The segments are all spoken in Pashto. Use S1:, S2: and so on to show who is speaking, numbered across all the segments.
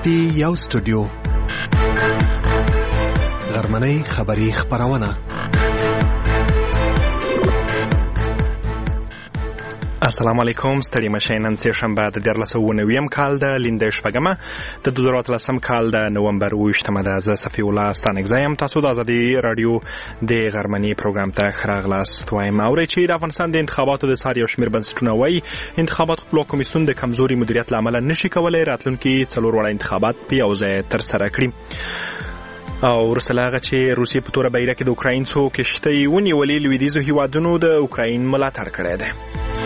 S1: دی یو سټوډیو غرمنۍ خبری خبرونه. السلام علیکم. ستړي مشه نن سه شنبه د 1490 کال د لیندې شپږمه د 2013 کال د نومبر 28مه د صفی الله ستانګزایم. تاسو د ازادي رادیو د غرمنۍ پروګرام ته خراغلاست وایم. اوري چې د افغانستان د انتخاباتو د ساري او شمیر بنسټونه وایي انتخابات خپل کمیسیون د کمزوري مدیریت لامل نشي کولای راتلونکي څلور وړ انتخابات په یو ځای تر سره کړي. او رسلاغه چې روسیې په تور بیرغ کې د اوکراین څو کشتۍ ونیولې لویدیځو هیوادونو د اوکراین ملاتړ کړی دی.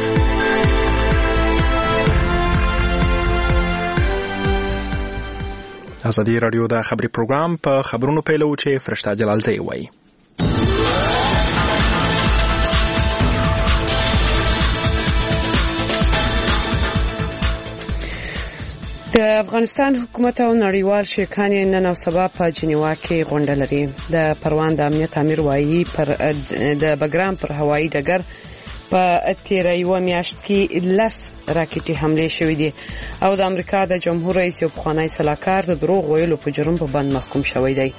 S1: ازادي رادیو د خبري پروګرام په خبرونو پیلو چې فرشته جلالزی وایي.
S2: د افغانستان حکومت او نړیوال شریکان نن او سبا په جنیوا کې غونډه لري. د پروان د امنیت امیر وایي پر د بګرام پر هوایي ډګر په تیر یو میاشت کې 10 راکټي حمله شوې دي او د امریکا د جمهور رئیس یو پخوانی سلاکار د دروغ ویلو په جرم په بند محکوم شوی دی.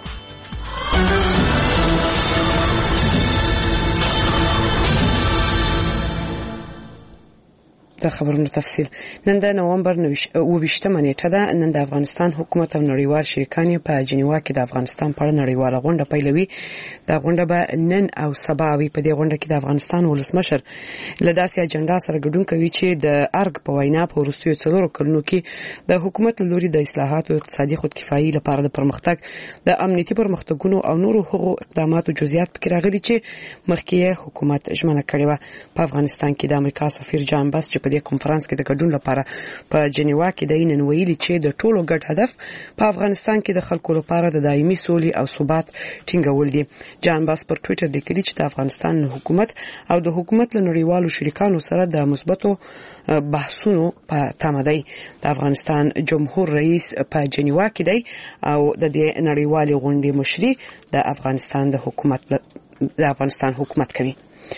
S2: د خبرونو تفصیل نن د نومبر 28مه نیټه ده. نن د افغانستان حکومت او نړیوال شریکان په جنیوا کې د افغانستان په اړه نړیواله غونډه پیلوي. دا غونډه به نن او سبا وي. په دې غونډه کې د افغانستان ولسمشر له داسې اجنډا سره ګډون کوي چې د ارګ په وینا په وروستیو څلورو کلونو کې د حکومت له لوري د اصلاحاتو اقتصادي خودکفایي لپاره د پرمختګ د امنیتي پرمختګونو او نورو حقوقو اقداماتو جزئیات پکې راغلي چې مخکې حکومت ژمنه کړې و. په افغانستان کې د امریکا سفیر جان باس چې په د کنفرانس کې د ګډون لپاره په جنیوا کې د نن ویلي چې د ټولو ګډ هدف په افغانستان کې د خلکو لپاره د دایمي سولې او ثبات ټینګول دي. جان باس پر ټوئیټر لیکلي چې د افغانستان حکومت او د حکومت له نړیوالو شریکانو سره د مثبتو بحثونو په تمه دی. د افغانستان جمهور رئیس په جنیوا کې دی او د دې نړیوالې غونډې مشري د افغانستان حکومت کوي.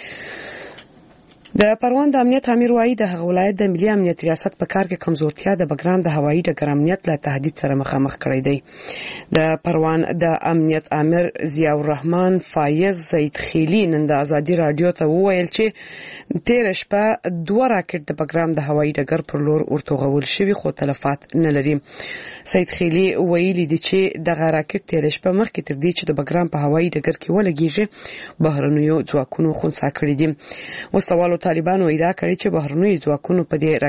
S2: د پروان د امنیت امیر وایي د هغه ولایت د ملي امنیت ریاست په کار کې کمزورتیا د بګرام د هوایي ډګر امنیت له تهدید سره مخامخ کړی دی. د پروان د امنیت امیر ضیاء الرحمن فایز زیدخیلی نن د ازادي رادیو ته وویل چې تیر شپه 2 راکټ د بګرام د هوایي ډګر پر لور ورتوغول شوي خو تلفات نه لري. سیدخیلی ویلي دی چې د راکټ تیر شپه مخکې تر دې چې د بګرام په هوایي ډګر کې ولګیږي بهرنیو ځواکونو خنثی کړی دي. وسوالو طالبانو ادعا کړې چې بهرنیو ځواکونو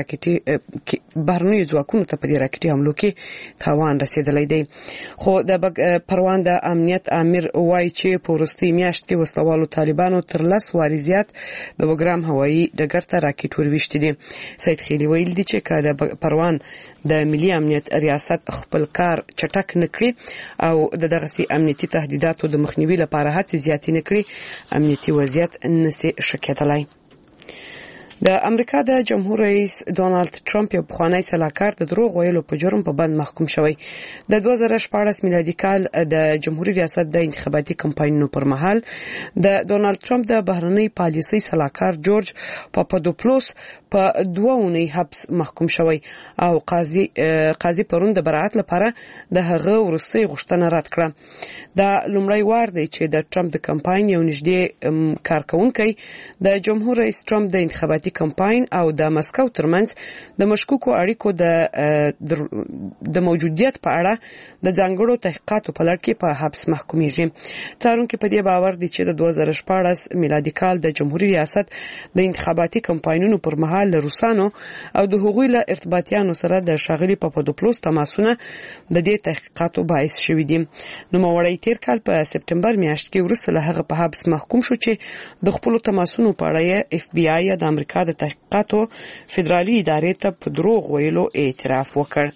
S2: ته په دې راکټي حملو کې تاوان رسیدلی دی. خو د پروان د امنیت امیر وایي چې په وروستي میاشت کې وسوالو طالبانو تر 10 واري زیات د بګرام هوایي ډګر ته راکټ ورويشتي دي. سید خیلی ویل دي چې کله د پروان د ملي امنیت ریاست خپل کار چټک نکړي او دغه سي امنیتي تهدیداتو د مخنیوي لپاره هڅې زیاتې نکړي امنیتي وضعیت نشي شکېدلای. د امریکا د جمهور رئیس ډونالد ټرمپ یو پخوانی سلاکار د دروغ ویلو په جرم په بند محکوم شوی. د 2014 میلادي کال د جمهوریت ریاست د انتخاباتي کمپاینونو پر مهال د ډونالد ټرمپ د بهرنی پالیسي سلاکار جورج پاپادوپولوس په 2 اونۍ حبس محکوم شوی او قاضي پرون د برائت لپاره د هغه ورستي غوښتنه رد کړه. دا لومړی وار دی چې د ټرمپ د کمپاین یو نږدې کارکونکي د جمهور رئیس ټرمپ د انتخاباتي کمپاین او د مسکو ترمنځ د مشکوکو اړیکو د موجودیت په اړه د ځانګړو تحقیقاتو په لړ کې په حبس محکومیږي. څارونکو په دې باور دي چې د 2014 میلادي کال د جمهوریت ریاست د انتخاباتي کمپاینونو پر مهال له روسانو او د هغوی له ارتباطیانو سره د شاغلي پاپادوپولوس تماسونه د دې تحقیقاتو باعث شوي دي. نو موړی تیر کال په سپټمبر میاشت کې وروسته له هغه په حبس محکوم شو چې د خپل تماسونو په اړه اف بی آی د امریکا د تحقیقاتو فدرالي ادارې ته په دروغ ویلو اعتراف وکړ.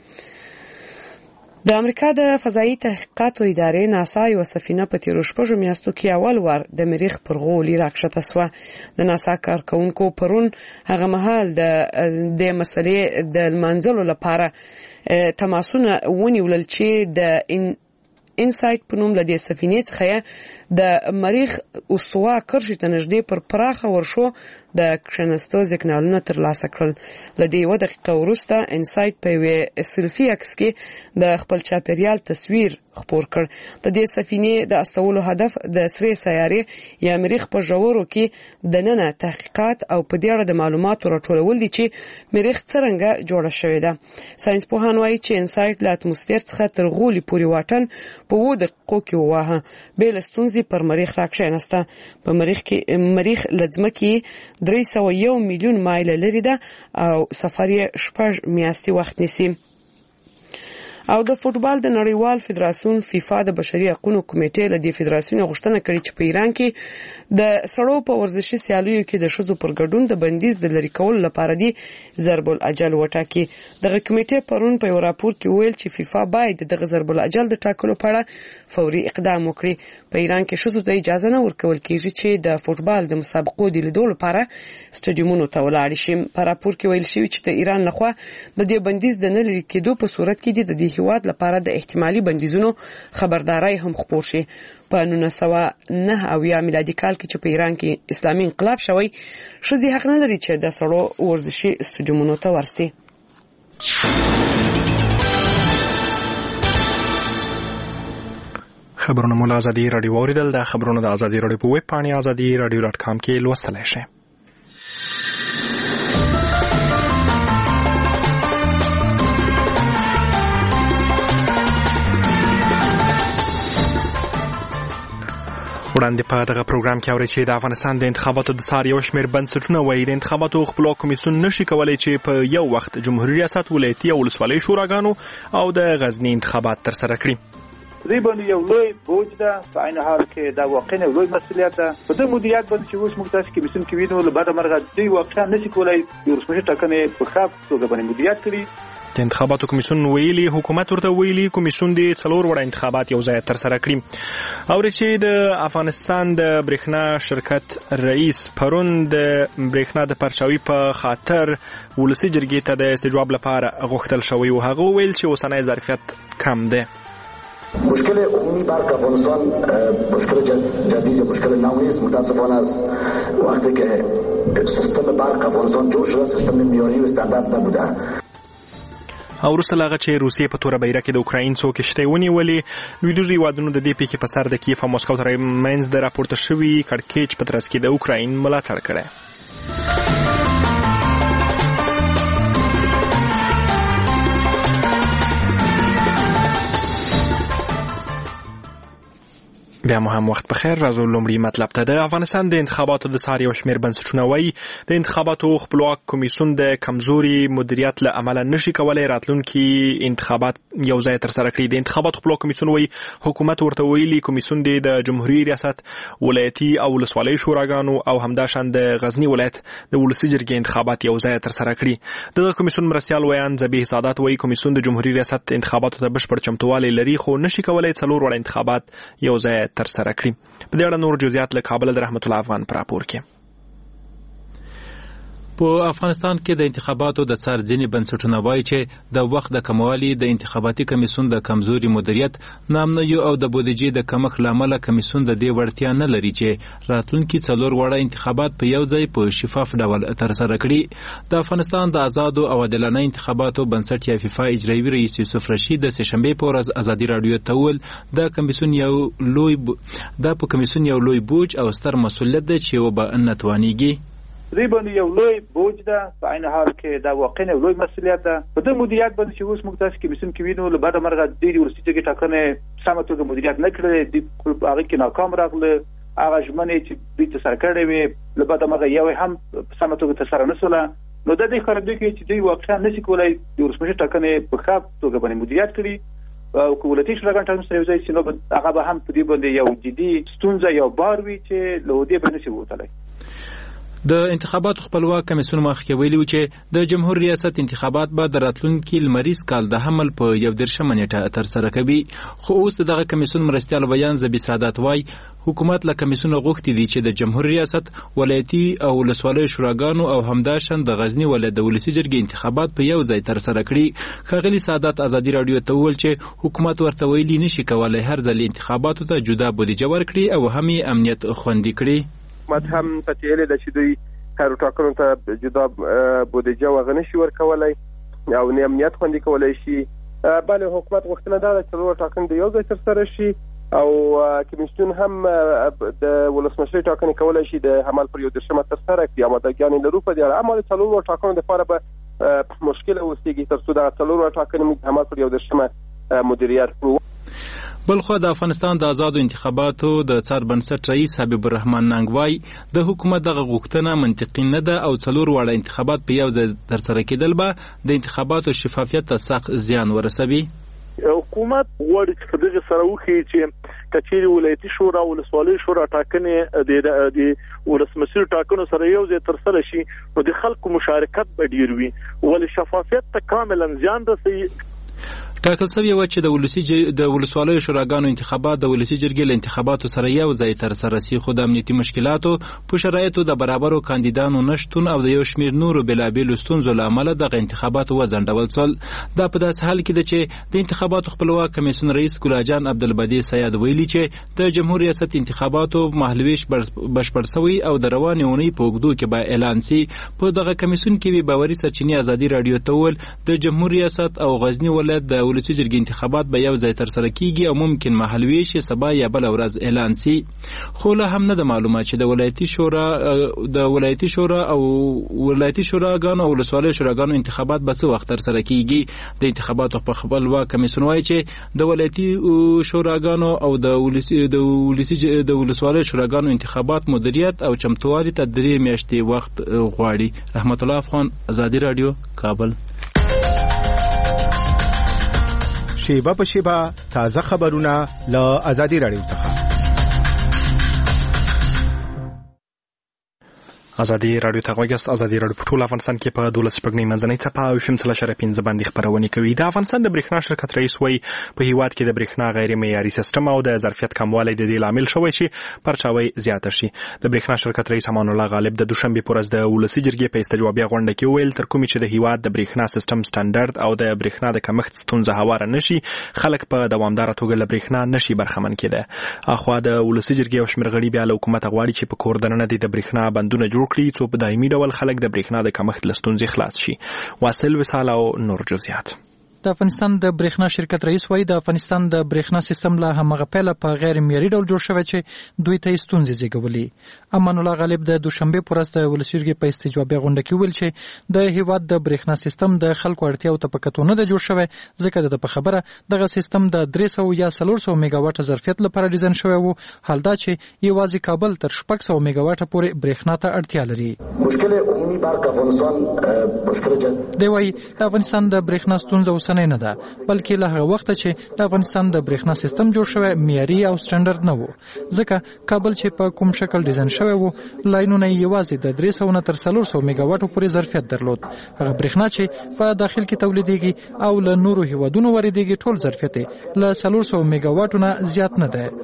S2: د امریکا د فضایي تحقیقاتو ادارې ناسا یو سفینه په تیرو شپږو میاشتو کې اول وار د مریخ پر غولي راکښته سوه. د ناسا کارکونکو پرون هغه مهال د مسلې د منځلو لپاره تماسونه ونیول چې د انسایټ په نوم لدې سفینې څخه د مریخ اوسوا کرښې ته نږدې پر پراخه ورشو د کښنستو سیګنالونه ترلاسه کړل. لدې 1 دقیقه وروسته انسایټ په یو سلفي عکس کې د خپل چاپیریال تصویر خپور کړ. د دې سفینې د استولو هدف د سری سیارې یا مریخ په ژورو کې د ننه تحقیقات او په دې اړه د معلوماتو راټولول دي چې مریخ څنګه جوړه شوې ده. ساينس پوهان وایي چې انسایټ له اتموسفیر څخه تر غولي پورې واټن په 2 دقیقو کې وواهه. بل ستونزې پر مریخ راکښینسته. په مریخ کې مریخ لځمکې 301 میلیون مایل لري ده او سفر یې 6 میاشتې وخت نیسي. او د فوتبال د نړیوال فدراسیون فیفا د بشري حقوقو کمیټې له دې فدراسیون غوښتنه کړې چې په ایران کې د سړو په ورزشي سیالیو کې د ښځو پر ګډون د بندیز د لرې کولو لپاره دی ضرب الاجل وټاکي. دغه کمیټې پرون په یو راپور کې ویل چې فیفا باید دغه ضرب الاجل د ټاکلو لپاره فوري اقدام وکړي. په ایران کې ښځو ته اجازه نه ورکول کیږي چې د فوتبال د مسابقو د لیدو لپاره سټډیومونو ته ولاړ شي. په راپور کې ویل شوی چې د ایران لخوا د دې بندیز د نه لرې کېدو په صورت کې د هیواد لپاره د احتمالي بندیزونو خبرداري هم خپور شي. په 1909 میلادي کال کې چې په ایران کې اسلامي انقلاب شوی، ښځې حق نه لري چې د سړو ورزشي سټډیومونو ته ورسي.
S1: خبرونه مو له ازادي راډیو اوریدل. د خبرونو د ازادي راډیو په ویب پاڼه azadi.radio.com کې لوستلای شئ. وړاندې په دغه پروګرام کې اوري چې د افغانستان د انتخاباتو د سار یو شمېر بنسټونه وایي د انتخاباتو خپلواک کمیسیون نشي کولای چې په یو وخت جمهوریت ریاست، ولایتي او ولسوالۍ شوراګانو او د غزنی انتخابات ترسره کړي.
S3: دوی باندې یو لوی بوج ده، په عین حال کې دا واقعا لوی مسؤلیت ده. په دې مدیریت باندې چې اوس موږ تاسو کې کمیسیون کې وینو له بعد مرغه دوی واقعا نشي کولای د ولسمشر ټاکنې په ښه توګه باندې مدیریت کړي.
S1: د انتخاباتو کمیسیون ویلي حکومت ورته ویلي کمیسیون د 4 وړ انتخابات یو ځای ترسره کړي. او چې د افغانستان د برېښنا شرکت رئیس پرون د برېښنا د پرچاوي په خاطر ولسی جرګې ته د استجواب لپاره غوښتل شوی او هغه ویل چې اوسنۍ ظرفیت کم ده.
S4: مشکل عمومی برق افغانستان مشکل جدید مشکل نوعی است. متاسفانه از وقتی که سیستم برق افغانستان جوړ شده سیستم معیاری و استاندارد نبوده.
S1: او وروسته له هغه چې روسیې په توره بیره کې د اوکراین څو کښتۍ ونیولې، لویدیځو هېوادونو د دې پیښې په سر د کیف او مسکو ترمنځ د راپورته شوي کړکېچ په ترڅ کې د اوکراین ملاتړ کړی. بیا مو هم وخت بخیر. راځو لومړی مطلب ته. د افغانستان د انتخاباتو د سار یو شمېر بنسټونه وایي د انتخاباتو خپلواک کمیسیون د کمزوري مدیریت له امله نشي کولای راتلونکي انتخابات یو ځای ترسره کړي. د انتخاباتو خپلواک کمیسیون وایي حکومت ورته ویلي کمیسیون د جمهوریت ریاست، ولایتي او ولسوالۍ شوراګانو او همداشان د غزنی ولایت د ولسی جرګې انتخابات یو ځای ترسره کړي. دغه کمیسیون مرستیال ویان ذبیح سادات وایي کمیسیون د جمهوریت ریاست انتخاباتو ته بشپړ چمتووالی لري خو نشي کولای 4 وړ انتخابات یو ځای ترسره کړي. په دې اړه نور جزئیات له کابل د رحمت الله افغان پر راپور کې.
S5: په افغانستان کې د انتخاباتو د څار ځینې بنسټونه وایي چې د وخت د کموالي، د انتخاباتي کمیسیون د کمزوري مدیریت، نامنیو او د بودیجې د کمښت له امله کمیسیون د دې وړتیا نه لري چې راتلونکي 4 وړه انتخابات په یو ځای په شفاف ډول ترسره کړي. د افغانستان د آزادو او عادلانه انتخاباتو بنسټ یا فیفا اجرایي رئیس یوسف رشید د سهشنبې په ورځ ازادي راډیو ته وویل د کمیسیون یو لوی بوج او ستر مسؤلیت دی چې وبه نه توانیږي.
S3: دوی باندې یو لوی بوج ده، په عین حال کې دا واقعا لوی مسؤلیت ده. په دې مدیریت باندې چې اوس موږ تاسو کې کمیسیون کې وینو له بعد مرغه د ولسی جرګې ټاکنې سمه توګه مدیریت نه کړې، د هغه کې ناکام راغله. هغه ژمنې چې دوی ترسره کړې وې له بعد مرغه یو هم سمه توګه ترسره نه شوله. نو د دې ښکارندوی کوي چې دوی واقعا نشي کولای د ولسمشر ټاکنې په ښه توګه باندې مدیریت کړي. او ولایتي شوراګانو ټاکنې سره یو ځای شي نو هغه به هم په دې باندې یو جدي ستونزه یو بار وي چې له دې به نشي ووتلی.
S5: د انتخاباتو خپلواک کمیسیون مخکې ویلي و چې د جمهور ریاست انتخابات به د راتلونکي لمریز کال د حمل په 11 نیټه ترسره کوي. خو اوس دغه کمیسیون مرستیال بیان ذبیح سادات وایي حکومت له کمیسیون غوښتي دي چې د جمهور ریاست، ولایتي او ولسوالۍ شوراګانو او همداشان د غزنی ولایت د ولسی جرګې انتخابات په یو ځای ترسره کړي. ښاغلي سادات ازادي راډیو ته وویل چې حکومت ورته ویلي نشي کولای هر ځل انتخاباتو ته جدا بودیجه ورکړي او هم امنیت خوندي کړي.
S6: حکومت هم پتیلې د چې دوی کارو ټاکنو ته جدا بودیجه وغنشي ورکولای او نه امنیت خوندي کولای شي. بل حکومت غوښتنه ده چې څلور ټاکنې د یو ځای ترسره شي او کمیسیون هم د ولسمشر ټاکنې کولای شي د عمل پر 13 ترسره کړي. امادګیان لرو په دې اړه، اما د څلور ټاکنو لپاره به مشکل اوسېږي تر څو د څلور ټاکنې د عمل پر 13 مدیریت کړو.
S5: بلخو د افغانستان د آزادو انتخاباتو د څار بنسټ رئیس حبیب الرحمن ننګوای د حکومت دغه غوښتنه منطقي نه ده او څلور واړه انتخابات په یو ځای ترسره کېدل به د انتخاباتو شفافیت ته سخت زیان ورسوي.
S7: حکومت غواړي چې دغه سره وکړي چې کچېری ولایتي شورا او ولسوالۍ شورا ټاکنې د ولسمشر ټاکنو سره یو ځای ترسره شي نو د خلکو مشارکت به ډیر وي ول شفافیت ته کاملا زیان رسوي.
S5: ټاکل شوی و چې د ولسوالۍ شوراګانو انتخابات د ولسی جرګې له انتخاباتو سره یو ځای ترسره شي، خو د امنیتي مشکلاتو په شرایطو د برابرو کاندیدانو نشټون او د یو شمېر نورو بېلابېلو ستونزو له امله دغه انتخابات وځنډول شول. دا په داسې حال کې ده چې د انتخاباتو خپلواک کمیسیون رئیس ګلاجان عبدالبدی سید ویلي چې د جمهور ریاست انتخاباتو مهالویش بشپړ شوی او د روانې اونۍ په اوږدو کې به اعلان شي. په دغه کمیسیون کې وی باوري سرچینې ازادي رادیو ته وویل د جمهور ریاست او غزنی ولایت د ولسی جرګې انتخابات به یو ځای ترسره کیږي او ممکن مهالویش سبا یا بل ورځ اعلان شي. خو لا هم نه د معلومات چې د ولایتي شورا او ولایتي شوراګانو او ولسوالۍ شوراګانو انتخابات به څه وخت ترسره کیږي. د انتخاباتو په خپلواک کمیسیون وایي چې د ولایتي شوراګانو او د ولسوالۍ شوراګانو انتخابات مدیریت او چمتووالي ته 3 میاشتې وخت غواړي. رحمت الله افغان، ازادي رادیو، کابل.
S8: شیبه په شیبه تازه خبرونه له ازادي رادیو څخه.
S1: ازادي رادیو ته غوږیاست. ازادي رادیو په ټول افغانستان کې په 12 منځنۍ څپه او 1.5 باندې خبرونه کوي. د افغانستان د برېښنا شرکت رئیس وایي په هیواد کې د برېښنا غیر معیاري سیستم او د ظرفیت کموالی د دې لامل شوی چې پرچاوي زیاته شي. د برېښنا شرکت رئیس امان الله غالب د دوشنبه پر ورځ د ولسی جرګې په استجوابي غونډه کې ویل تر کومې چې د هیواد د برېښنا سیستم سټانډرډ او د برېښنا د کمښت ستونزه هواره نشي، خلک په دوامدار توګه له برېښنا نشي برخمن کېده. اخوا د ولسی جرګې او شمېر غړي بیا له حکومت غواړي چې په کور دننه د برېښنا بندونه جوړ کړي څو په دایمي ډول خلک د برېښنا د کمښت له ستونزې خلاص شي. واصل وصال او نور جزئیات.
S9: د افغانستان د برېښنا شرکت رئیس وایي د افغانستان د برېښنا سیستم له همغه پیله په غیر معیاري ډول جوړ شوی چې دوی ته ستونزې زیږولې. امان الله غالب د دوشنبه پر ورځ د ولسی جرګې په استجوابي غونډه کې ویل چې د هیواد د برېښنا سیستم د خلکو اړتیاو ته په کتو نه د جوړ شوی، ځکه د په خبره دغه سیستم د 300 یا 400 میگاواټ ظرفیت لپاره ډیزاین شوی وو، حال دا چې یوازې کابل تر 600 میگاواټ پورې برېښنا ته اړتیا لري.
S4: مشکل عمومي برق افغانستان مشکل
S9: دی وایي د افغانستان د برېښنا ستونزه اوسنۍ نه ده، بلکې له هغه وخت چې د افغانستان د برېښنا سیستم جوړ شوی معیاري او سټانډرډ نه وو، ځکه کابل چې په کوم شکل ډیزاین شوی وو لاینونه یوازې د 300 تر 400 میگاواټ پورې ظرفیت درلود. هغه برېښنا چې په داخل کې تولیدېږي او له نورو هیوادونو واردېږي ټول ظرفیت له 400 میگاواټو نه زیات نه ده.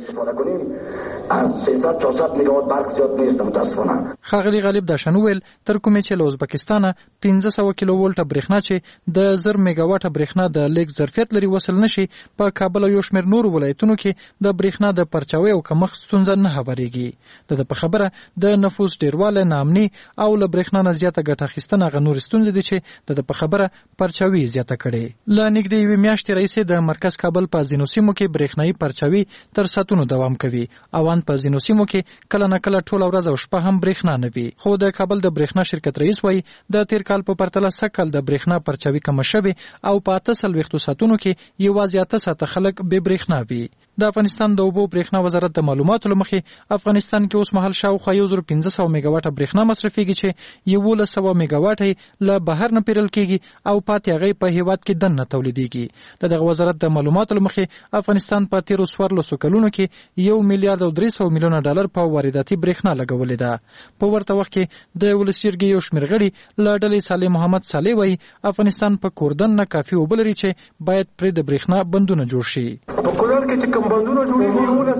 S4: از 300-400 میگاوات برق زیاد نیست متاسفانه.
S9: ښاغلي غالب دا شنویل تر کومې چې له ازبکستانه 1500 کیلو ولټه برېښنا چې د 1000 میگاواټه برېښنا د لیک ظرفیت لري وصل نشي، په کابل او یو شمېر نورو ولایتونو کې د برېښنا د پرچاوي او کمښت ستونزه نه هوارېږي. د په خبره د نفوس ډیروالی، ناامني او له برېښنا نه زیاته ګټه اخیستنه هغه نورې ستونزې دي چې د په خبره پرچاوي زیاته کړي. له نږدې یوې میاشتې راهیسې د مرکز کابل په ځینو سیمو کې برېښنایي پرچاوي تر ساعتونو دوام کوي. اوان په ځینو سیمو کې کله نه کله ټوله ورځ او شپه هم برېښنا نه وي. خو د کابل د برېښنا شرکت رئیس وایي د تیر کال په پرتله سږ کال د برېښنا پرچاوي کمه شوې او په 48 ساعتونو کې یوازې 8 ساعته خلک بې برېښنا وي. د افغانستان د اوبو برېښنا وزارت د معلوماتو له مخې افغانستان کې اوس مهال شاوخوا 1500 میگاواټه برېښنا مصرفېږي چې 1100 میگاواټه له بهر نه پیرل کېږي او پاتې هغه په هیواد کې دننه تولیدېږي. دغه وزارت د معلوماتو له مخې افغانستان په تیرو 14 کلونو کې 1 میلیارډ او 300 میلیونه ډالر په وارداتي برېښنا لګولې ده. په ورته وخت کې د ولسی جرګې یو شمېر غړي له ډلې صالح محمد صالح وایي افغانستان په کوردن نه کافي اوبه لري چې باید پرې د برېښنا بندونه جوړ شي.
S6: په کولر کې چې کوم بندونه جوړېږي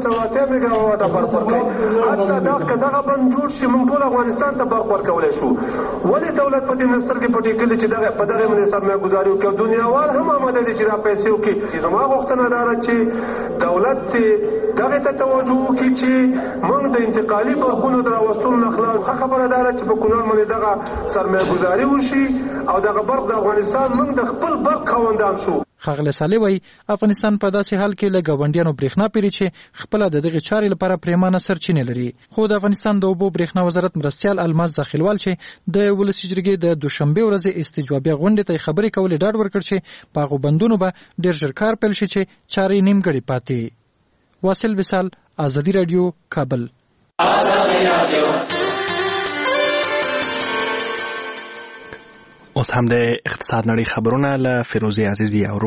S10: 280 میگاواټه برق ورکوي. حتی دغه بند جوړ شي موږ ټول افغانستان ته برق ورکولی شو. ولې دولت په دې سترګې پټې کړي چې په دغه باندې سرمایه‌ګذاري وکړي او دنیاوال هم آماده دي چې دا پیسې وکړي. زما غوښتنه دا ده چې دولت دغه ته توجه وکړي چې موږ د انتقالي برخونو د راوستلو نه خلاص. ښه خبره دا ده چې په کونړ باندې دغه سرمایه‌ګذاري وشي او دغه برق د افغانستان موږ د خپل برق خاوندان شو.
S9: ښاغلی صالح وایي افغانستان په داسې حال کې له ګاونډیانو برېښنا پیري چې خپله د دغې چارې لپاره پرېمانه سرچینې لري. خو د افغانستان د اوبو برېښنا وزارت مرستیال الماس زاخیلوال چې د ولسي جرګې د دوشنبې ورځې استجوابیه غونډې ته خبرې کولې ډاډ ورکړ چې په هغو بندونو به ډېر ژر کار پیل شي چې چارې نیمګړې پاتې. واصل وصال، ازادي راډیو، کابل.
S1: اوس هم د اقتصاد نړۍ خبرونه له فیروزه عزیزی اورو.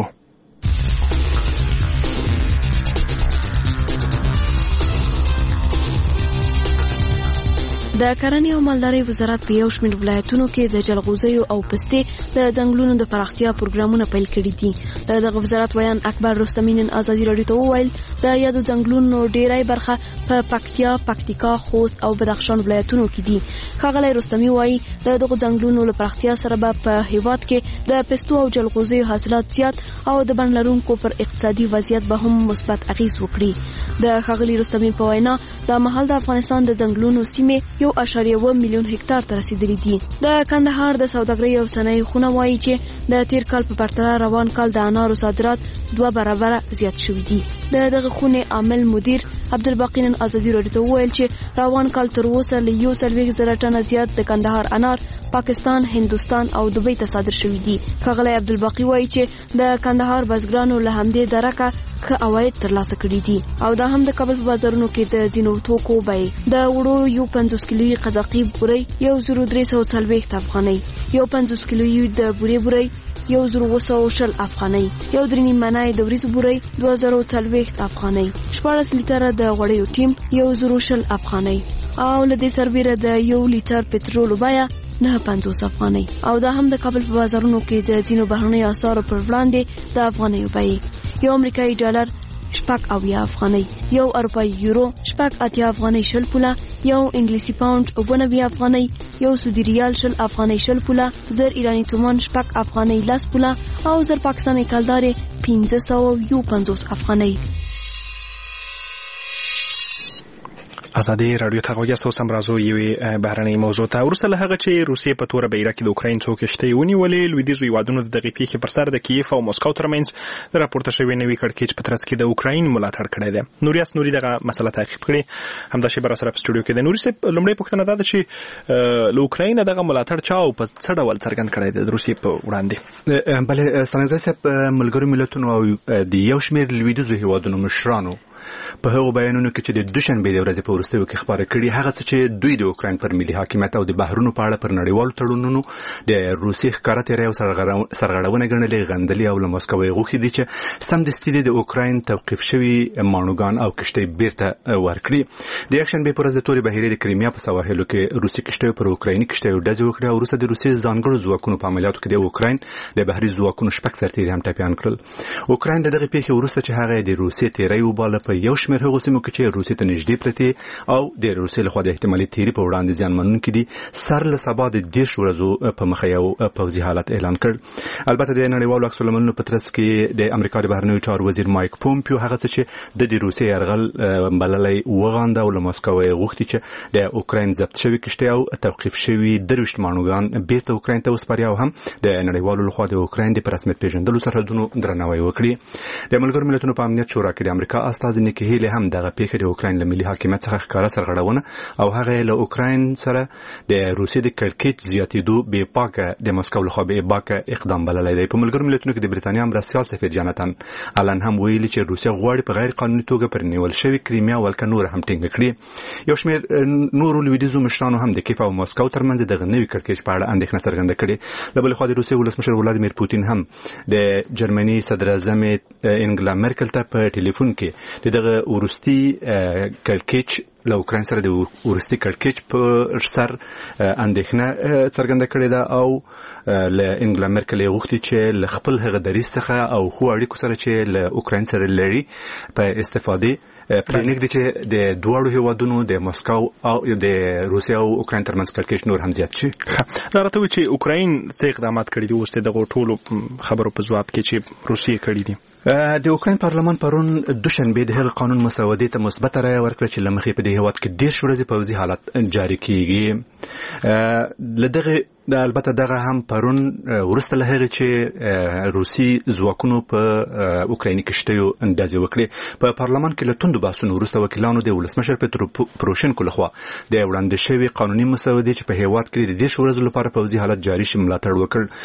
S11: د کرنې او مالدارۍ وزارت په یو شمېر ولایتونو کې د جلغوزیو او پستې د ځنګلونو د پراختیا پروګرامونه پیل کړي دي. د دغه وزارت ویان اکبر رستمی نن ازادي راډیو ته وویل د یادو ځنګلونو ډیری برخه په پکتیا، پکتیکا، خوست او بدخشان ولایتونو کې دي. ښاغلی رستمی وایي د دغه ځنګلونو له پراختیا سره به په هیواد کې د پستو او جلغوزیو حاصلات زیات او د بڼ لرونکو پر اقتصادي وضعیت به هم مثبت اغیز وکړي. د ښاغلي رستمی په وینا د مهال د افغانستان د ځنګلونو سیمې 1.1 میلیون هکتار ته رسیدلي دي. د کندهار د سوداګرۍ او صنایع خونه وایي چې د تیر کال په پرتله روان کال د انارو صادرات 2 برابره زیات شوي دي. د دغه خونې عامل مدیر عبدالباقی نن ازادي راډیو ته وویل چې روان کال تر اوسه له 140,000 ټنه زیات د کندهار انار پاکستان، هندوستان او دوبۍ ته صادر شوي دي. ښاغلی عبدالباقی وایي چې د کندهار بزګرانو له همدې درکه ښه عواید ترلاسه کړي دي او دا هم د کابل په بازارونو کې د ځینو توکو بیې د وړو یو 50 کیلویي قزاقي بورۍ 1340 افغانۍ، یو 50 کیلویي د بورې بورۍ 1920 افغانۍ، یو 3 منای د وریځو بورۍ 2040 افغانۍ، 14 لیټره د غوړیو ټیم 1020 افغانۍ او له دې سربیره د 1 لیټر پټرول بیه 950 افغانۍ او دا هم د کابل په بازارونو کې د ځینو بهرنیو اسعارو پر وړاندې د افغانیو بیې یو امریکایي ډالر 80 افغانۍ، یو اروپایي یورو 80 افغانۍ 20 پوله، یو انګلیسي پاوند 90 افغانۍ، یو سعودي ریال 20 افغانۍ 20 پوله، زر ایرانی تومان 80 افغانۍ 10 پوله او زر پاکستاني کلدارې 550 افغانۍ.
S1: ازادي راډیو ته غوږی اوس هم راځو یوې بهرنۍ موضوع ته. وروسته له هغه چې روسیې په توره بیره کې د اوکراین څو کښتۍ ونیولې، لویدیځو هیوادونو د دغې پیښې پر سر د کیف او مسکو ترمنځ د راپورته شوې نوي کړکېچ په ترڅ کې د اوکراین ملاتړ کړی دی. نوریاس نوري دغه مسله تعقیب کړې. همدا شی بر سره په سټوډیو کې د نوري صاحب لومړی پوښتنه ده چې له اوکراین دغه ملاتړ چا او په څه ډول څرګند کړی دی د روسیې په وړاندې؟
S12: بله ستانګزی صاحب ملګرو ملتونو او د یو شمېر لویدیځو هیوادونو مشرانو په هغو بیانونو کې چې د دوشنبې د ورځې په وروستیو کې خبره کړي هغه څه چې دوی د اوکراین پر ملي حاکمیت او د بحرونو په اړه پر نړیوالو تړونونو د روسیې ښکاره تېری او سرغړونه ګڼلې غندلې او له مسکو یې غوښتي دي چې سمدستي د اوکراین توقیف شوي ماڼوګان او کښتۍ بیرته ورکړي. د یکشنبې په ورځ د تورې بحیرې د کریمیا په سواحلو کې روسي کښتیو پر اوکرایني کښتیو ډزې وکړې او وروسته د روسیې ځانګړو ځواکونو په عملیاتو کې د اوکراین د بحري ځواکونو 6 سرتیري هم ټپیان کړل. اوکراین د دغې پیښې وروسته چې هغه د روسیې تېری وباله په یو شمېر هغو سیمو کې چې روسیې ته نږدې پرتې او د روسیې لخوا د احتمالي تیري په وړاندې زیانمنونکي دي سر له سبا د 10 ورځو په مخه یو پوځي حالت اعلان کړ. البته د نړیوالو عکس العملونو په ترڅ کې د امریکا د بهرنیو چارو وزیر مایک پومپیو هغه څه چې د روسیې یرغل بللی وغانده او له مسکو یې غوښتي چې د اوکراین ضبط شوي کښتۍ او توقیف شوي 23 ماڼوګان بیرته اوکراین ته وسپاري او هم د نړیوالو لخوا د اوکراین د په رسمیت پیژندلو سرحدونو درناوی وکړي. د ملګرو ملتونو په امنیت شورا کې د امریکا استازي نیکي هیلي هم دغه پیښه د اوکراین له ملي حاکمیت څخه ښکاره سرغړونه او هغه له اوکراین سره د روسیې د کړکېچ زیاتېدو بې پاکه د مسکو لخوا بې باکه اقدام بللی دی. په ملګرو ملتونو کې د بریتانیا مرستیال سفیر جانتن آلن هم ویلي چې روسیه غواړي په غیر قانوني توګه پر نیول شوې کریمیا ولکه نور هم ټینګه کړي. یو شمېر نورو لویدیځو مشرانو هم د کیف او مسکو ترمنځ دغه نوي کړکېچ په اړه اندېښنه څرګنده کړې. له بلې خوا د روسیې ولسمشر ولادیمیر پوتین هم د جرمني صدراعظم انګلا مرکل ته په ټلیفون کې دغه وروستي کړکېچ له اوکراین سره د وروستي کړکېچ په سر اندېښنه څرګنده کړې ده او له انګلا مرکل یې غوښتي چې له خپل هغه دریځ څخه او ښو اړیکو سره چې له اوکراین سره لري په استفادې پرېنګ دي چې د دوړو هیوادونو د مسکو او د روسیا او اوکرين ترمنځ کړکېچ نور هم زیات شي.
S1: دا راته چې اوکرين څه اقدامات کړي دي اوس د غوټولو خبرو په جواب کې چې روسیې کړي دي.
S12: د اوکرين پارلمان پرون دوشنبه د هغه قانون مسودې ته مثبت رائے ورکړه چې لمخې په دې هیواد کې ډېر ورځې پوځي حالت جاری کیږي. لدغه البته دغه هم پرون ورسته له هغه چې روسي ځواکونو په اوکراین کې شته اندازې وکړي. په پارلمان کې له توندو بحثونو وروسته وکیلانو د ولسمشر پترو پروشنکو لخوا د وړاندې شوی قانوني مسودې چې په هیواد کې د 10 ورځې لپاره پوځي حالت جاری شي ملاتړ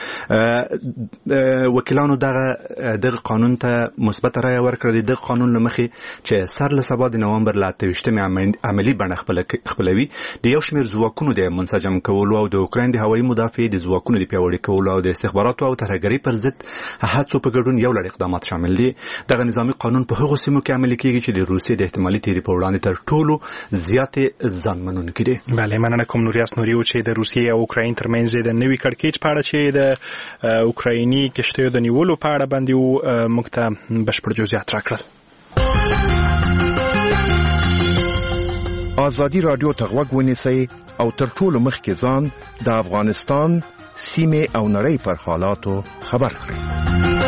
S12: وکړ. وکیلانو دغه قانون ته مثبت رائے ورکړه. د قانون لمخې چې سر له سبا د نومبر ل 28 عملی بڼه خپلوي د یو شمېر ځواکونو د منسجم کولو او د اوکراین د هوایي مدافع د ځواکونو د پیاوړي کولو او د استخباراتو او ترهګرۍ پر ضد هڅو په ګډون یو لړ اقدامات شامل دي. دغه نظامی قانون په هغو سیمو کې عملي کیږي چې د روسیې د احتمالي تیری په وړاندې تر ټولو زیاتې ځانمنونکي دي.
S1: بله مننه کوم نوریاس نوریو چې د روسیې او اوکراین ترمنځ د نوي کړکېچ په اړه چې د اوکرایني کشتیو د نیولو په اړه باندې موږ ته بشپړ جزئیات راکړل.
S8: آزادی رادیو ته غوږ ونیسئ او تر ټولو مخکې ځان د افغانستان سیمې او نړۍ پر حالاتو خبر کړئ.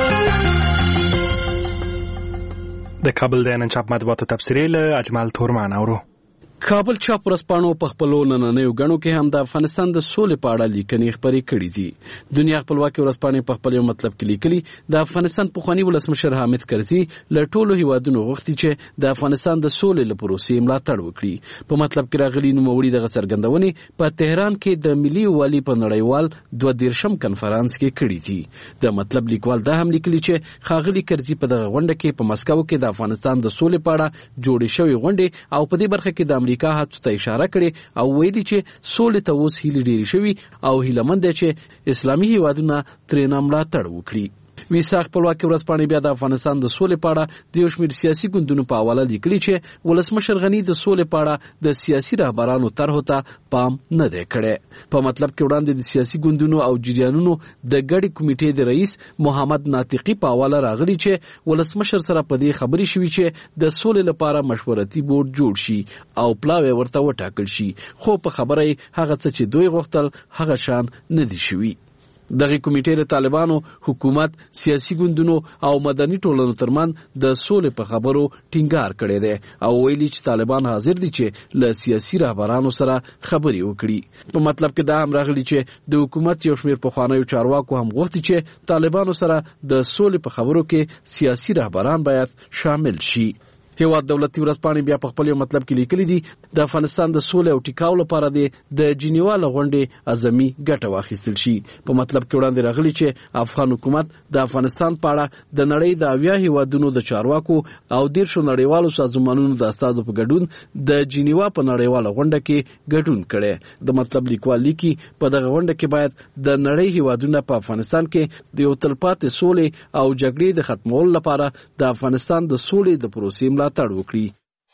S1: د کابل د نن چاپ مطبوعاتو تبصرې له اجمل تورمان اورو.
S13: کابل چاپ ورځپاڼو په خپلو نننیو غڼو کې هم د افغانستان د سولې په اړه لیکنې خپرې کړې دي. دنیا خپلواکي ورځپاڼې په خپل یو مطلب کې لیکلي د افغانستان پخوانی ولسمشر حامد کرزي له ټولو هیوادونو غوښتي چې د افغانستان د سولې لپاره پروسې ملاتړ وکړي. په مطلب کې راغلي نوموړي دغه څرګندونې په تهران کې د ملي والي په نړیوال 22 کنفرانس کې کړې دي. د مطلب لیکوال دا هم لیکلي چې ښاغلي کرزي په دغه غونډه کې په مسکو کې د افغانستان د سولې په اړه جوړې شوې غونډې او په دې برخه کې د امریکا هڅو ته اشاره کړې او ویلي چې سولې ته اوس هیلې ډېرې شوي او هیلهمند دي چې اسلامي هیوادونه ترې ملاتړ وکړي. ویسا خپلواکي ورځپاڼې بیا د افغانستان د سولې په اړه د یو شمېر سیاسي ګوندونو په حواله لیکلي چې ولسمشر غني د سولې په اړه د سیاسي رهبرانو طرحو ته پام نه دی کړی. په مطلب کې وړاندې د سیاسي ګوندونو او جریانونو د ګډې کمیټې د رئیس محمد ناطقي په حواله راغلي چې ولسمشر سره په دې خبرې شوي چې د سولې لپاره مشورتي بورډ جوړ شي او پلاوی ورته وټاکل شي، خو په خبره هغه څه چې دوی غوښتل هغه شان نه دي شوي. دغه کمیټې د طالبانو، حکومت، سیاسي ګوندونو او مدني ټولنو ترمنځ د سولې په خبرو ټینګار کړی دی او ویلي چې طالبان حاضر دي چې له سیاسي رهبرانو سره خبرې وکړي. په مطلب کې دا هم راغلی چې د حکومت یو شمېر پخوانیو چارواکو هم غوښتي چې طالبانو سره د سولې په خبرو کې سیاسي رهبران باید شامل شي. هیواد دولتي ورځپاڼې بیا په خپل یو مطلب کې لیکلي دي د افغانستان د سولې او ټیکاو لپاره د جنیوا له غونډې اعظمي ګټه واخیستل شي. په مطلب کې وړاندې راغلي چې افغان حکومت د افغانستان په اړه د نړۍ د 80 هیوادونو د چارواکو او 10 نړیوالو سازمانونو د استازو په ګډون د جنیوا په نړیواله غونډه کې ګډون کړي. د مطلب لیکوال لیکي په دغه غونډه کې باید د نړۍ هیوادونه په افغانستان کې د یو تلپاتې سولې او جګړې د ختمولو لپاره د افغانستان د سولې د پروسې ملاتړ وکړي.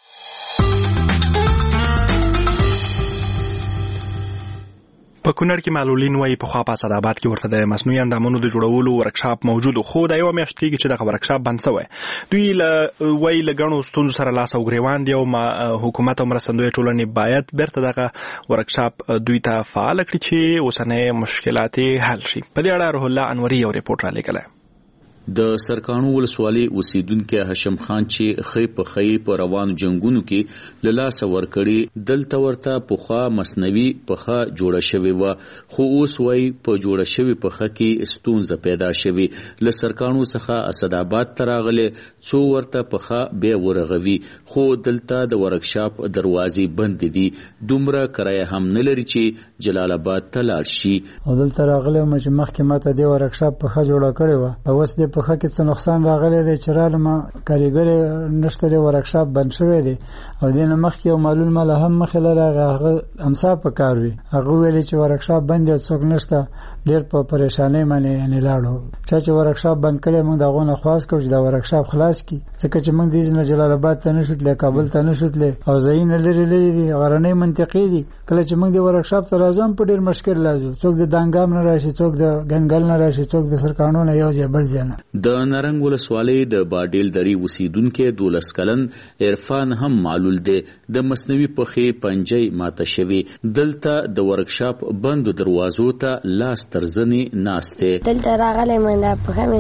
S1: په کونړ کې معلولین وایي پخوا په اسداباد کې ورته د مصنوعي اندامونو د جوړولو ورکشاپ موجود خو دا یو میاشت کېږي چې دغه ورکشاپ بند شوی. دوی وایي له ګڼو ستونزو سره لاس او ګریوان دي او حکومت او مرستندویه ټولنې باید بیرته دغه ورکشاپ دوی ته فعال کړي چې اوسنۍ مشکلات حل شي. په دې اړه روح الله انوري یو ریپورت رالیږلی.
S14: د سرکانو ولسوالۍ اوسیدونکو هشم خان چې خې په خې په روانو جنگونو کې له لاسه ورکړي دلته ورته پخوا مصنوعي پخه جوړه شوې و خو اوس وایي په جوړه شوې پخه کې ستونزه پیدا شوې. له سرکانو څخه اسداباد ته راغلي څو ورته پخه بیا ورغوي خو دلته د ورکشاپ دروازې بند دي. دومره کرایه هم نه لري چې جلال آباد ته لاړ شي.
S15: دلته راغلي چې مخکې ماته د ورکشاپ پخه جوړه کړې و اوس د په خکه څه نقصان راغلی دی چې رالما کاریګر نشته دی ورکشاپ بند شوی دی او دینه مخکې یو معلوم مال هم مخه لره هغه امسا په کار وی هغه ویلي چې ورکشاپ بند دی څوک نشته ډیر په پریشانۍ باندې نه لاړو چې ورکشاپ بند کړي موږ دغه نه خواست کوو چې دا ورکشاپ خلاص کی ځکه چې موږ د جلال آباد ته نشوتل کابل ته نشوتل او زین لري دي غرنۍ منطقې دي کله چې موږ د ورکشاپ ته راځو په ډیر مشکل لازم څوک د دانګام نه راشي څوک د ګنګل نه راشي څوک د سرکانو نه یو ځای بل ځای نه
S14: د نرنګ ولسوالۍ د باډیل درې اوسیدونکو 12 کلن عرفان هم معلول دی. د مصنوعي پخې پنجې ماته شوی. دلته د ورکشاپ بندو دروازو ته لاس ترزنې ناشته.
S16: دلته راغلی منډه پخې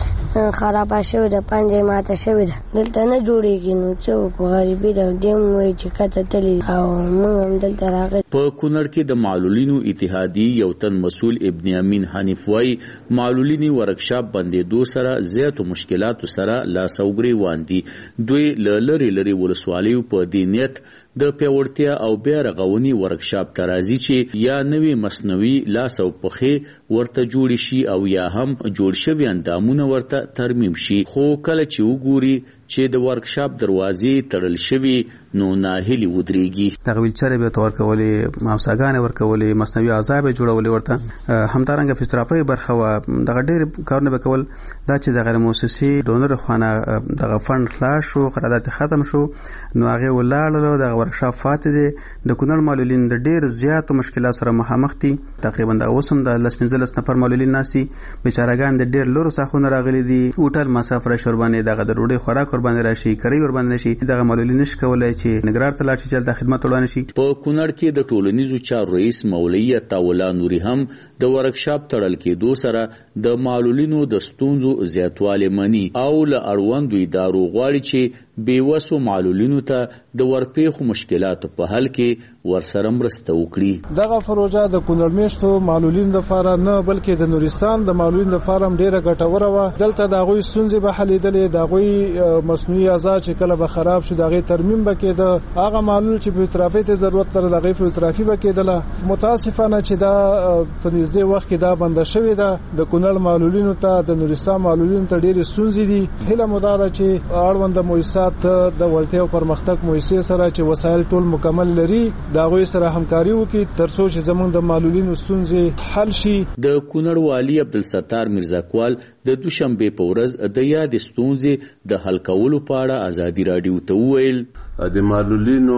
S16: مې خراب شوی د پنجې ماته شوی ده. دلته نه جوړیږي نو څه غریبي ده. دیم وایي چې کته تللی او موږ هم دلته راغلي.
S14: په کونړ کې د معلولینو اتحادیې یو تن مسؤل ابن امین حنیف وایي معلولینی ورکشاپ بندېدو سره زیاتو مشکلاتو سره لاس او ګریوان دي. دوی لری ولسوالیو په دې نیت د پیاوړتیا او بیا رغونی ورکشاپ ته راځي چې یا نوې مصنوعي لاس او پخې ورته جوړ شي او یا هم جوړ شوي اندامونه ورته ترمیم شي. خو کله چې وګوري چې د ورکشاپ دروازې تړل شوي نو ناهیلي ودرېږي.
S17: دغه ویلچر به تور کولې ماوساګانې ورکولې مصنوعي اعضا به جوړولې ورته همدارنګه فزیوتراپي برخه و دغه ډېر کارونه به کول. دا چې د غیر موسسي ډونر خوانه دغه فند خلاص شو قرارداد ختم شو نو هغه ولاړ دغه ورکشاپ فاتح دي. د کونړ معلولین د ډېر زیات مشکلات سره مخامخ دي. تقریبا د اوسم د 15 نفر معلولین ناسي بیچارهګان د ډېر لورو څخه راغلي دي. هوټل مسافر شوربانه دغه د ډوډۍ خوراک باندې راشي کری ور باندې نشي. دغه معلولین نش کولای چې نګرار ته لاړ شي چې د خدمت وړاندې شي.
S14: په کونړ کې د ټولنیزو چارو رئیس مولوی عطاءالله نوري هم د ورکشاپ تړل کېدو سره د معلولینو د ستونزو زیاتوالی مني او له اړوندو ادارو غواړي چې بیوسو معلولینو ته د ورپېښو مشکلاتو په حل کې ورسره مرسته وکړي.
S18: دغه پروژه د کونړ میشتو معلولین لپاره نه بلکې د نورستان د معلولین لپاره ډیره ګټوره و. دلته د غوي ستونزې به حلېدلې. د غوي مصنوعي اعضا چې کله به خراب شو دغه ترمیم بکېده. هغه معلول چې فزیوتراپي ته ضرورت لري دغه فزیوتراپي بکېدله. متاسفانه چې دا په نږدې وخت کې دا بند شوې ده. د کونړ معلولینو ته د نورستان معلولینو ته ډېرې ستونزې دي. هیله مو دا ده چې اړوند مؤسسات د ولټیا او پرمختګ مؤسسې سره چې وسایل ټول مکمل لري دا غوي سره همکاري وکړي ترڅو چې زموږ د معلولینو ستونزې حل شي.
S14: د کونړ والی عبدالستار میرزاکوال د دوشنبه په ورځ د یاد ستونزې د حل کولو په اړه ازادي رادیو ته وویل
S19: د معلولینو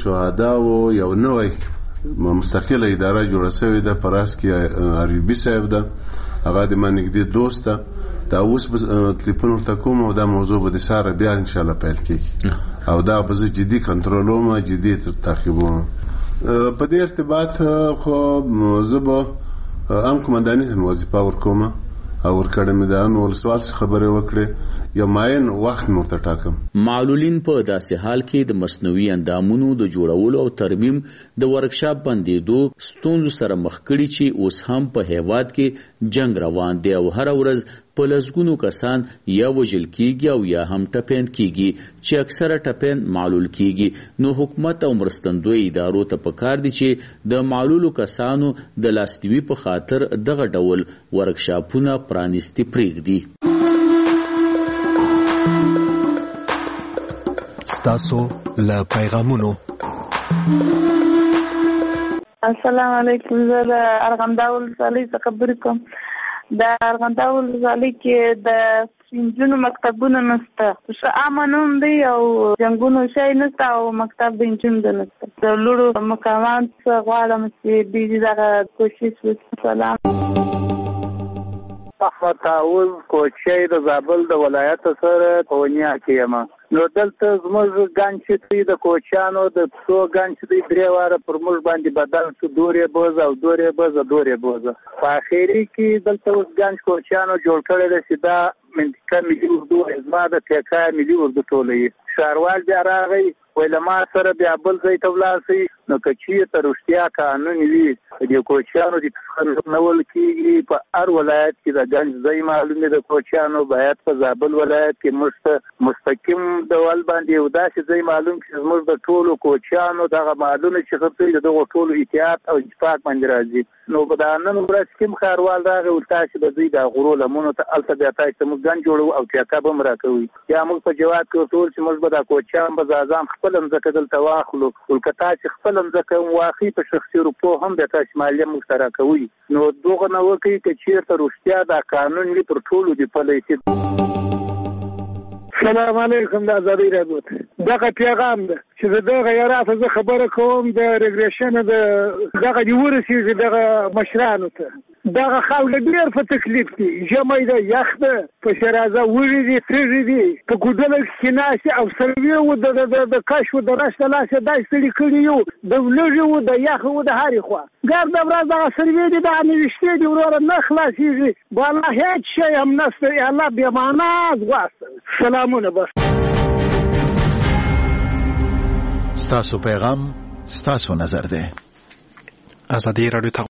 S19: شهداو یو نوې مستقله اداره جوړه شوې ده. پراس کې عربي صاحب ده هغه د منګدي دوست ده. دا اوس تلیفون ورته کوم او دا موضوع به د ساره بیا ان شاء الله پیل کیږي او دا به جدي کنټرولوم جدي تعقیبوم. په دې ارتباط خو زه به عام کمانډاني ته وظیفه ورکوم او ورکړم دا نو سوال خبره وکړي یا ماین وخت مو ته ټاکم.
S14: معلولین په داسې حال کې د مصنوعي اندامونو د جوړولو او ترمیم د ورکشاپ بندېدو ستونزو سره مخ کړي چې اوس هم په هیواد کې جنگ روان دی او هر ورځ په لسګونو کسان یا وژل کیږي او یا هم ټپین کیږي چې اکثره ټپین معلول کیږي. نو حکومت او مرستندوی ادارو ته پکار دي چې د معلولو کسانو د لاستوي په خاطر دغه ډول ورکشاپونه پرانیستي پرېږدي.
S20: ستاسو له پیغامونو.
S21: السلام علیکم. زه د ارغنداو ولسوالۍ څخه خبرې کوم. د ارغنداو ولسوالۍ کې د نجونو مکتبونه نشته. ښه امنون دی او جنګونو شی نشته او مکتب د نجونو نشته. د لوړو مقامات غواړم چې دوی دغه کوشش وکړي. سلام.
S22: احمد تعاون کوچی د زابل د ولایت سره په ونیا کې یم. نو دلته زموږ ګڼ چې د کوچیانو د پښو ګڼ چې درې واره پر موږ باندې بدل شو. دورې بوزه او دورې بوزه په اخري کې دلته اوس ګڼ کوچیانو جوړ کړی دی چې دا منطقه ملي اردو زما د تیکا ملي اردو ټولوي. ښاروال بیا راغی ویل ما سره بیا بل ځای ته ولاړ شئ. نو که چېرته رښتیا قانون وي د کوچیانو د نول کېږي په هر ولایت کې د ګنج ځای معلوم دی. د کوچیانو باید په زابل ولایت کې موږ مستقیم ډول باندې یو داسې ځای معلوم کړي چې زموږ د ټولو کوچیانو دغه معلومه چې خپل د دغو ټولو اتحاد او اتفاق باندې راځي. نو په دا نن ورځ کوم ښاروال راغی ول تاسې به دوی د غرو لمنو ته هلته بیا تاسې ته موږ ګنج جوړوو او ټیکه به هم راکوي. یا موږ په جواب کې ورته چې موږ به دا کوچیان به ځان خپله مځکه دلته واخلو. ول که تاسې خپله مځکه هم واخلي په شخصي روپو هم بیا تاسې مالیه موږ ته راکوي. نو دغه نه وکړي که چېرته رښتیا دا قانون وي پر ټولو دې پلی شي.
S2: سلام علیکم. د ازادي راډیو دغه پیغام ده چې دغه یاره زه خبره کوم د ریګریشن دغه دی ورسیږي دغه مشرانو ته دغه خلک ډیر په تکلیف دي. ژمی ده، یخ ده، په شرازه وړي دي، تریږي دي، په ګودله کې ناسي او سروي و د کشف د راشته لاسه دای ستړي کړي یو د لږه و د یخ و د هاري خوا ګرد ورځ دغه سروي دي د انوشته دي ورور نه خلاصيږي. والله هیڅ شی هم نشته. الله به معنا غواړي. سلامونه. بس
S20: ستاسو پیغام ستاسو نظر ده.
S1: ازادي راډیو